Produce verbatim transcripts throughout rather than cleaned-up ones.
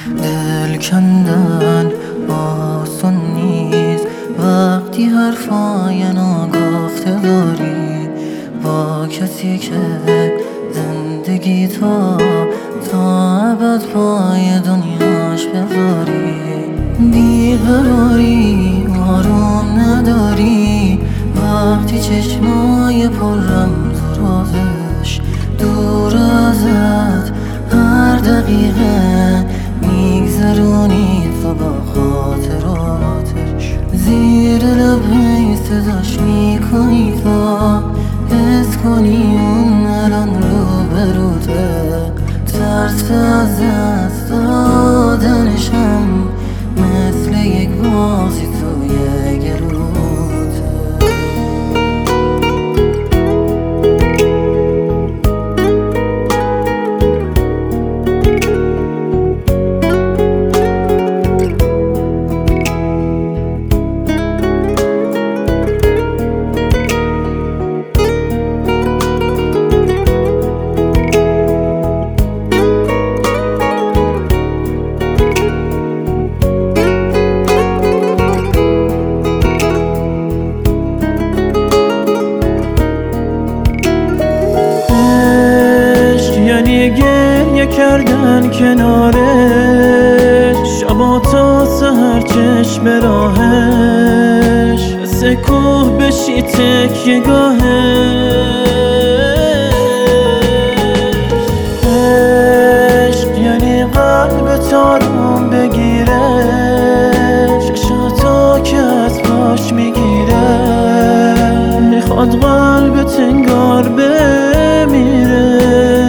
دل کندن آسون نیست وقتی حرفای ناگفته داری با کسی که زندگی تا تا ابد پای دنیاش بذاری. بیقراری آروم نداری وقتی چشمای پر رمز و رازش دور ازت هر دقیقه میگذرونی تو با خاطراتش. زیر لب هی صداش میکنی تا حس کنی اون الان رو بروته. ترس از دست دادنشم مثل یک بازی توی گلوته. گریه کردن کنارش شبا تا سهر چشم راهش مثل کوه بشی تکیه گاهش. عشق یعنی قلب تارون بگیره چشاتو که از پاش میگیره میخواد قلب تنگار بمیره.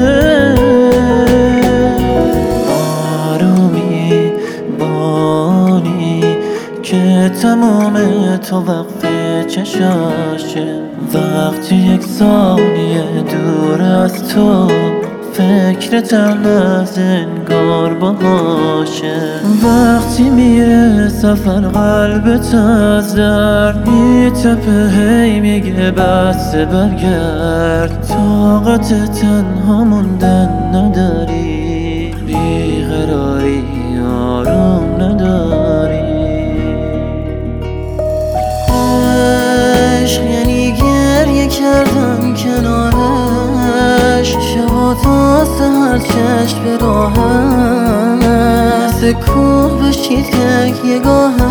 که تمام تو وقت چشاشه وقتی یک ثانیه دور از تو فکرتم از انگار باشه. وقتی میره سفر قلبت از درد میتپه هی میگه بس برگرد. طاقت تنها موندن نداری بیقراری آروم نداری. یعنی گریه کردن کنارش شبا تا سهر چشم به راهش مثل کوه بشی تکیه گاهش.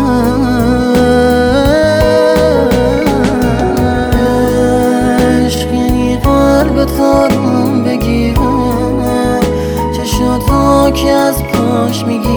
عشق یعنی قلب تارون بگیره چشاتو که از پاش میگیره